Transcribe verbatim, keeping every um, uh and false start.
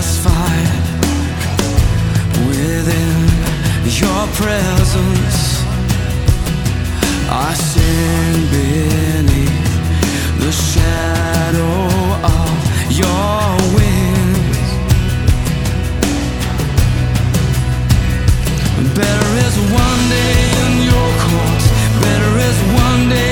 satisfied within your presence. I sing beneath the shadow of your wings. Better is one day in your courts, better is one day